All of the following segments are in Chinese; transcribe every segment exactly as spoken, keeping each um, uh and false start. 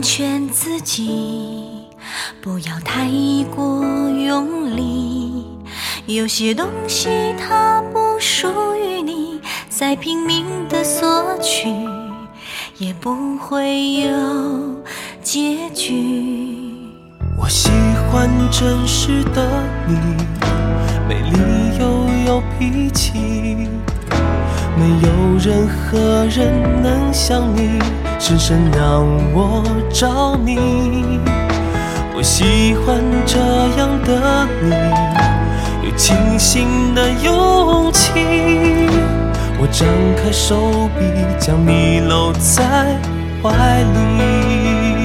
劝自己不要太过用力，有些东西它不属于你，再拼命的索取也不会有结局。 我喜欢真实的你，美丽又有脾气，没有任何人能像你深深让我着迷。我喜欢这样的你，有清醒的勇气。我张开手臂，将你搂在怀里。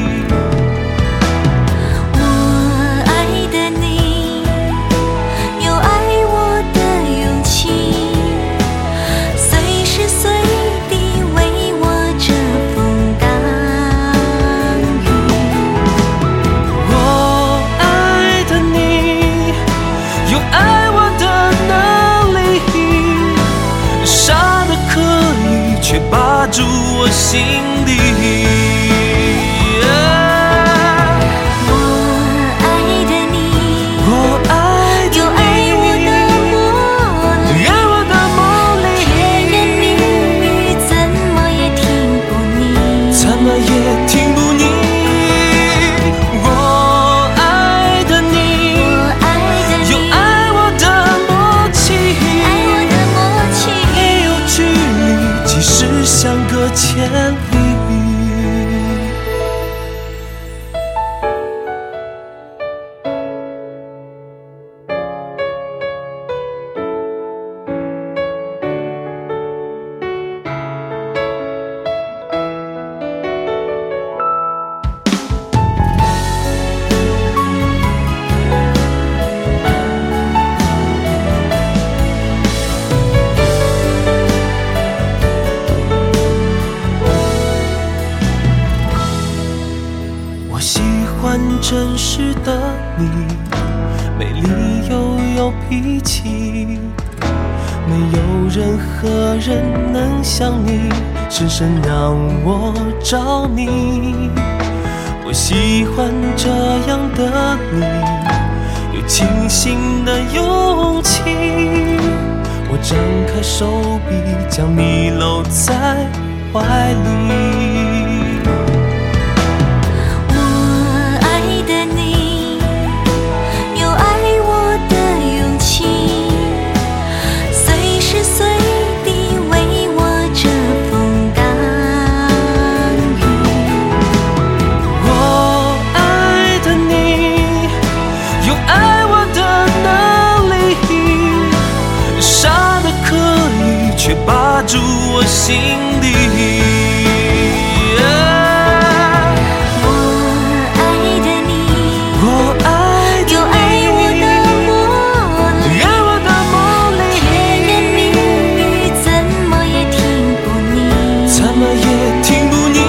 把住我心底， 我爱的你， 我爱的你， 又爱我的魔力， 爱我的魔力， 甜言蜜语怎么也听不腻， 怎么也听不腻。我爱的你， 我爱的你， 又爱我的默契， 爱我的默契， 没有距离，即使相隔千里。真实的你，美丽又有脾气，没有任何人能像你深深让我着迷。我喜欢这样的你，有清醒的勇气。我张开手臂，将你搂在怀里。却把住我心底， 我爱的你， 我爱的你， 又爱我的魔力， 爱我的魔力， 甜言蜜语怎么也听不腻， 怎么也听不腻。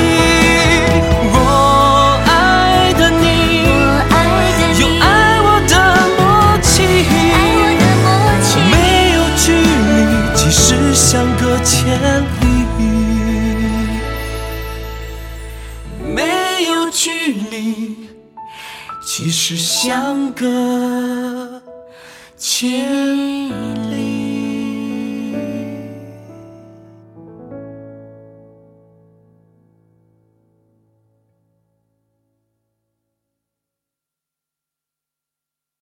我爱的你， 我爱的你， 又爱我的默契， 爱我的默契， 没有距离，即使相隔千里，没有距离，即使相隔千里。